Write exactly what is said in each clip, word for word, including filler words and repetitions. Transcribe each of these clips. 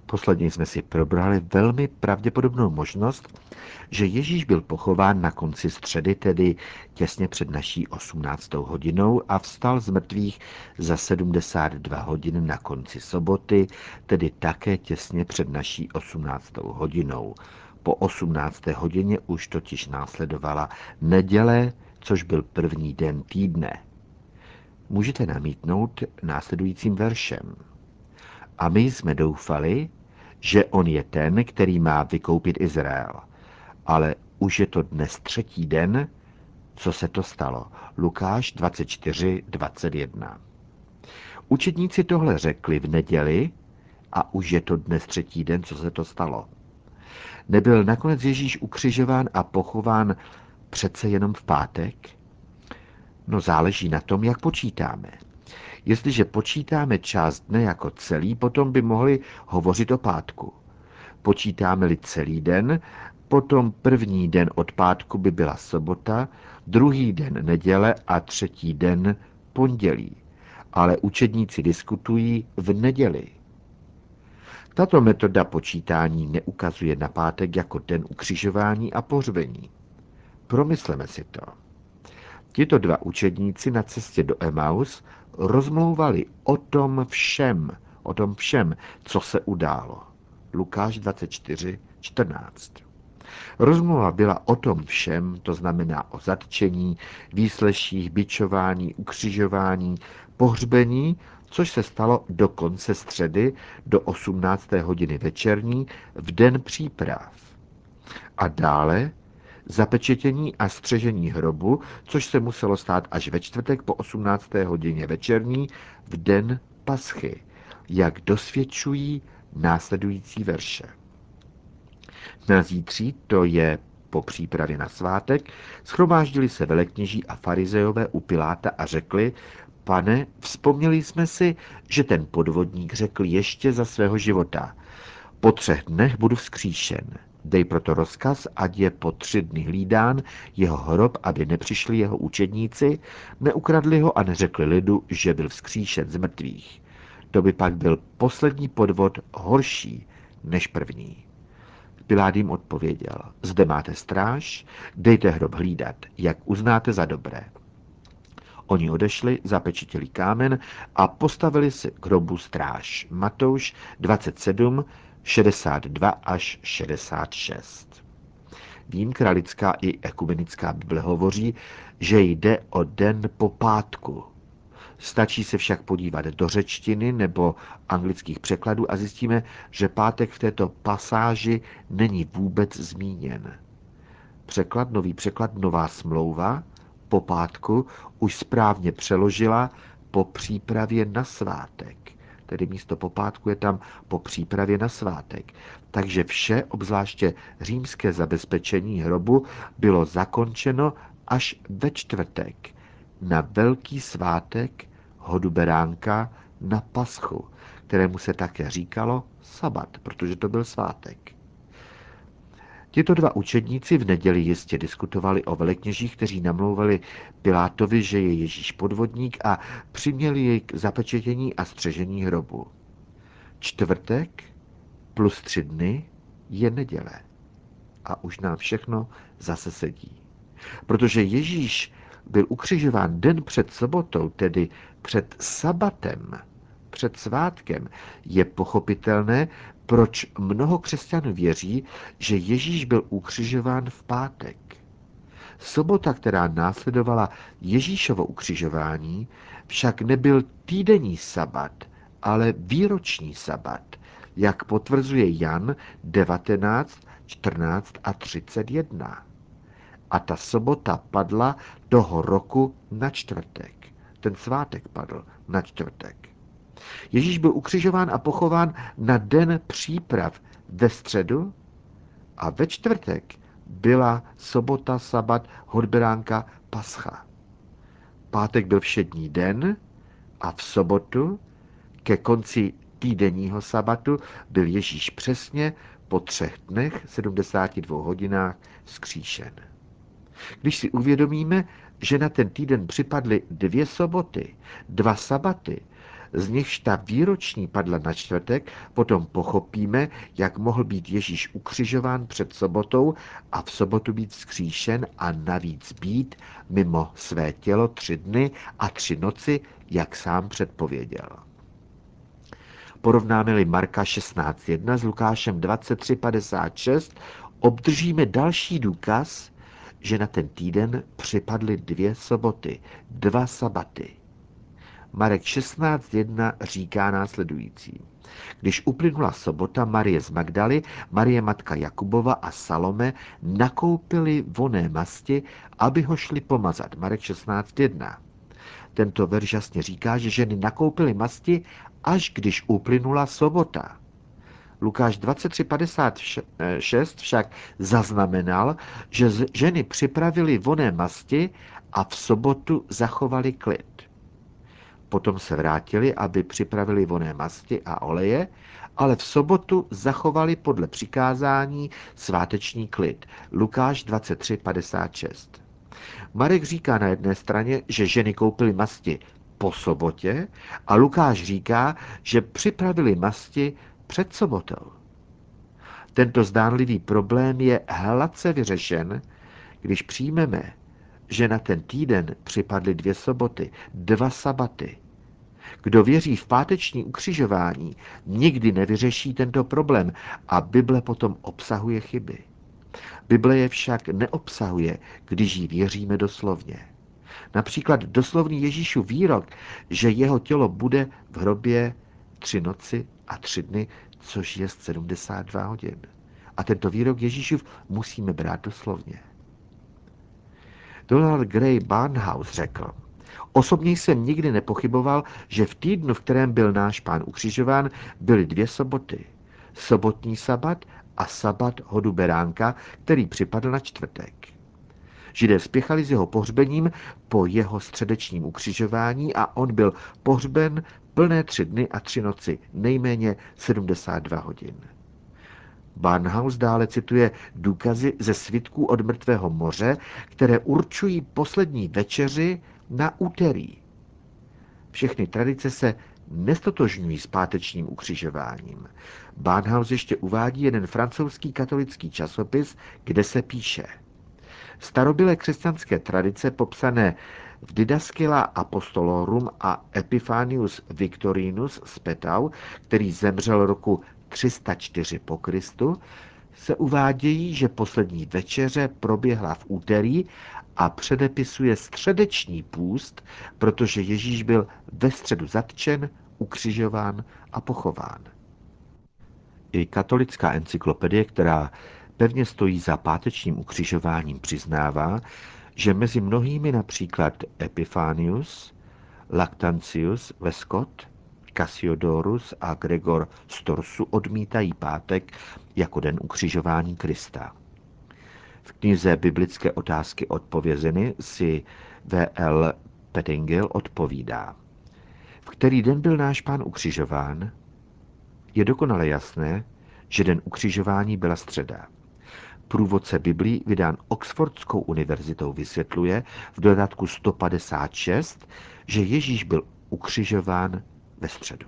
Posledně jsme si probrali velmi pravděpodobnou možnost, že Ježíš byl pochován na konci středy, tedy těsně před naší osmnáctou hodinou a vstal z mrtvých za sedmdesát dva hodin na konci soboty, tedy také těsně před naší osmnáctou hodinou. Po osmnácté hodině už totiž následovala neděle, což byl první den týdne. Můžete namítnout následujícím veršem. A my jsme doufali, že on je ten, který má vykoupit Izrael. Ale už je to dnes třetí den, co se to stalo. Lukáš dvacet čtyři dvacet jedna. Učedníci tohle řekli v neděli a už je to dnes třetí den, co se to stalo. Nebyl nakonec Ježíš ukřižován a pochován přece jenom v pátek? No záleží na tom, jak počítáme. Jestliže počítáme část dne jako celý, potom by mohli hovořit o pátku. Počítáme-li celý den, potom první den od pátku by byla sobota, druhý den neděle a třetí den pondělí. Ale učedníci diskutují v neděli. Tato metoda počítání neukazuje na pátek jako den ukřižování a pohřbení. Promysleme si to. Tito dva učedníci na cestě do Emaus rozmlouvali o tom všem, o tom všem, co se událo. Lukáš dvacet čtyři čtrnáct. Rozmluva byla o tom všem, to znamená o zatčení, výsleších, bičování, ukřižování, pohřbení, což se stalo do konce středy do osmnácté hodiny večerní v den příprav. A dále zapečetění a střežení hrobu, což se muselo stát až ve čtvrtek po osmnácté hodině večerní v den paschy, jak dosvědčují následující verše. Na zítří, to je po přípravě na svátek, shromáždili se velekněží a farizejové u Piláta a řekli: Pane, vzpomněli jsme si, že ten podvodník řekl ještě za svého života: po třech dnech budu vzkříšen. Dej proto rozkaz, ať je po tři dny hlídán jeho hrob, aby nepřišli jeho učedníci, neukradli ho a neřekli lidu, že byl vzkříšen z mrtvých. To by pak byl poslední podvod horší než první. Pilát jim odpověděl: Zde máte stráž, dejte hrob hlídat, jak uznáte za dobré. Oni odešli, zapečetili kámen a postavili si k hrobu stráž. Matouš dvacet sedm, šedesát dva až šedesát šest. Vím, kralická i ekumenická Bible hovoří, že jde o den po pátku. Stačí se však podívat do řečtiny nebo anglických překladů a zjistíme, že pátek v této pasáži není vůbec zmíněn. Překlad, nový překlad, nová smlouva, po pátku už správně přeložila po přípravě na svátek. Tedy místo po pátku je tam po přípravě na svátek. Takže vše, obzvláště římské zabezpečení hrobu, bylo zakončeno až ve čtvrtek, na velký svátek hodu beránka, na paschu, kterému se také říkalo sabat, protože to byl svátek. Tito dva učedníci v neděli jistě diskutovali o velekněžích, kteří namlouvali Pilátovi, že je Ježíš podvodník, a přiměli jej k zapečetění a střežení hrobu. Čtvrtek plus tři dny je neděle. A už nám všechno zase sedí. Protože Ježíš byl ukřižován den před sobotou, tedy před sabatem, před svátkem, je pochopitelné, proč mnoho křesťanů věří, že Ježíš byl ukřižován v pátek. Sobota, která následovala Ježíšovo ukřižování, však nebyl týdenní sabat, ale výroční sabat, jak potvrzuje Jan devatenáct, čtrnáct a třicet jedna. A ta sobota padla toho roku na čtvrtek. Ten svátek padl na čtvrtek. Ježíš byl ukřižován a pochován na den příprav ve středu a ve čtvrtek byla sobota, sabat, hodberánka, pascha. Pátek byl všední den a v sobotu ke konci týdenního sabatu byl Ježíš přesně po třech dnech, sedmdesáti dvou hodinách vzkříšen. Když si uvědomíme, že na ten týden připadly dvě soboty, dva sabaty, z nichž ta výroční padla na čtvrtek, potom pochopíme, jak mohl být Ježíš ukřižován před sobotou a v sobotu být vzkříšen a navíc být mimo své tělo tři dny a tři noci, jak sám předpověděl. Porovnáme-li Marka šestnáct jedna s Lukášem dvacet tři padesát šest, obdržíme další důkaz, že na ten týden připadly dvě soboty, dva sabaty. Marek šestnáct jedna říká následující. Když uplynula sobota, Marie z Magdaly, Marie matka Jakubova a Salome nakoupili vonné masti, aby ho šli pomazat. Marek šestnáct jedna. Tento verš jasně říká, že ženy nakoupily masti, až když uplynula sobota. Lukáš dvacet tři padesát šest však zaznamenal, že ženy připravily vonné masti a v sobotu zachovali klid. Potom se vrátili, aby připravili vonné masti a oleje, ale v sobotu zachovali podle přikázání sváteční klid. Lukáš dvacet tři padesát šest. Marek říká na jedné straně, že ženy koupily masti po sobotě a Lukáš říká, že připravili masti před sobotou. Tento zdánlivý problém je hladce vyřešen, když přijmeme, že na ten týden připadly dvě soboty, dva sabaty. Kdo věří v páteční ukřižování, nikdy nevyřeší tento problém a Bible potom obsahuje chyby. Bible je však neobsahuje, když ji věříme doslovně. Například doslovný Ježíšův výrok, že jeho tělo bude v hrobě tři noci a tři dny, což je sedmdesát dva hodin. A tento výrok Ježíšův musíme brát doslovně. Donald Gray Barnhouse řekl, osobně jsem nikdy nepochyboval, že v týdnu, v kterém byl náš Pán ukřižován, byly dvě soboty. Sobotní sabat a sabat hodu beránka, který připadl na čtvrtek. Židé spěchali s jeho pohřbením po jeho středečním ukřižování a on byl pohřben plné tři dny a tři noci, nejméně sedmdesát dva hodin. Barnhouse dále cituje důkazy ze svitků od mrtvého moře, které určují poslední večeři na úterý. Všechny tradice se nestotožňují s pátečním ukřižováním. Barnhouse ještě uvádí jeden francouzský katolický časopis, kde se píše: starobylé křesťanské tradice popsané v Didaskela Apostolorum a Epiphanius Victorinus z Petau, který zemřel roku tři sta čtyři po Kristu, se uvádějí, že poslední večeře proběhla v úterý a předepisuje středeční půst, protože Ježíš byl ve středu zatčen, ukřižován a pochován. I katolická encyklopedie, která pevně stojí za pátečním ukřižováním, přiznává, že mezi mnohými například Epiphanius, Lactantius, Westcott, Cassiodorus a Gregor z Torsu odmítají pátek jako den ukřižování Krista. V knize Biblické otázky odpovězeny si V L Pettingill odpovídá: v který den byl náš Pán ukřižován? Je dokonale jasné, že den ukřižování byla středa. Průvodce Biblí vydán Oxfordskou univerzitou vysvětluje v dodatku sto padesát šest, že Ježíš byl ukřižován ve středu.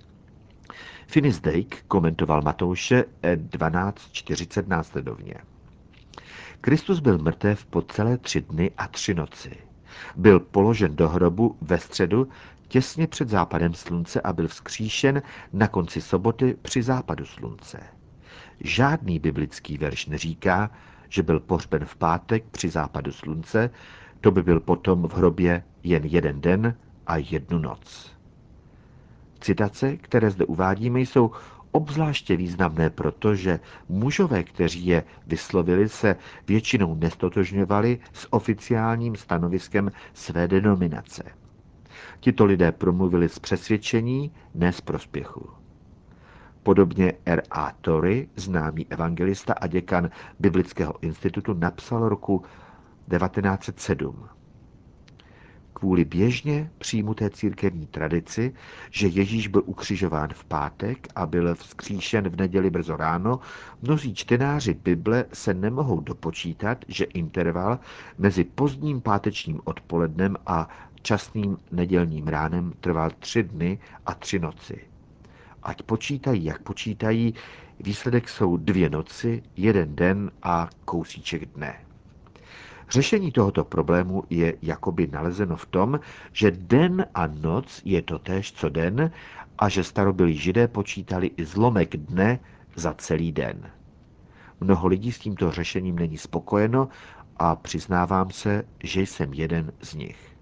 Finis Dake komentoval Matouše dvanáct čtyřicet následovně. Kristus byl mrtev po celé tři dny a tři noci. Byl položen do hrobu ve středu těsně před západem slunce a byl vzkříšen na konci soboty při západu slunce. Žádný biblický verš neříká, že byl pohřben v pátek při západu slunce, to by byl potom v hrobě jen jeden den a jednu noc. Citace, které zde uvádíme, jsou obzvláště významné, protože mužové, kteří je vyslovili, se většinou nestotožňovali s oficiálním stanoviskem své denominace. Tito lidé promluvili z přesvědčení, ne z prospěchu. Podobně R A Torrey, známý evangelista a děkan Biblického institutu, napsal roku devatenáct set sedm. kvůli běžně přijímuté církevní tradici, že Ježíš byl ukřižován v pátek a byl vzkříšen v neděli brzo ráno, mnozí čtenáři Bible se nemohou dopočítat, že interval mezi pozdním pátečním odpolednem a časným nedělním ránem trval tři dny a tři noci. Ať počítají, jak počítají, výsledek jsou dvě noci, jeden den a kousíček dne. Řešení tohoto problému je jakoby nalezeno v tom, že den a noc je totéž co den a že starobylí Židé počítali i zlomek dne za celý den. Mnoho lidí s tímto řešením není spokojeno a přiznávám se, že jsem jeden z nich.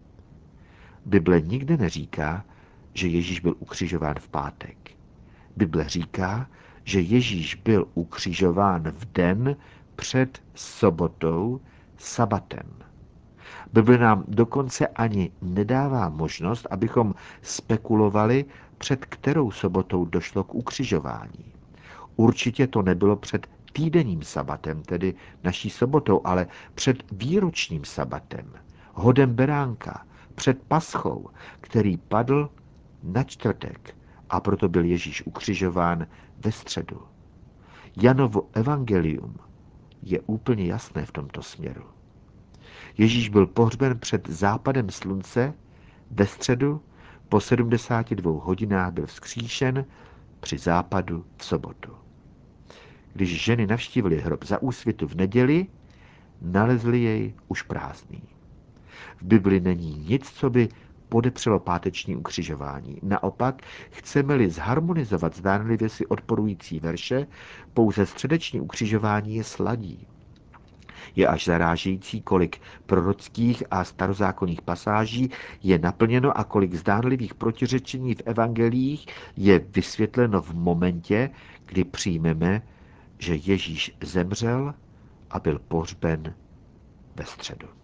Bible nikde neříká, že Ježíš byl ukřižován v pátek. Bible říká, že Ježíš byl ukřižován v den před sobotou, sabatem. Bible nám dokonce ani nedává možnost, abychom spekulovali, před kterou sobotou došlo k ukřižování. Určitě to nebylo před týdenním sabatem, tedy naší sobotou, ale před výročním sabatem, hodem beránka, před paschou, který padl na čtvrtek a proto byl Ježíš ukřižován ve středu. Janovo evangelium je úplně jasné v tomto směru. Ježíš byl pohřben před západem slunce, ve středu, po sedmdesáti dvou hodinách byl vzkříšen, při západu v sobotu. Když ženy navštívily hrob za úsvitu v neděli, nalezli jej už prázdný. V Bibli není nic, co by podepřelo páteční ukřižování. Naopak, chceme-li zharmonizovat zdánlivě si odporující verše, pouze středeční ukřižování je sladí. Je až zarážející, kolik prorockých a starozákonních pasáží je naplněno a kolik zdánlivých protiřečení v evangelích je vysvětleno v momentě, kdy přijmeme, že Ježíš zemřel a byl pohřben ve středu.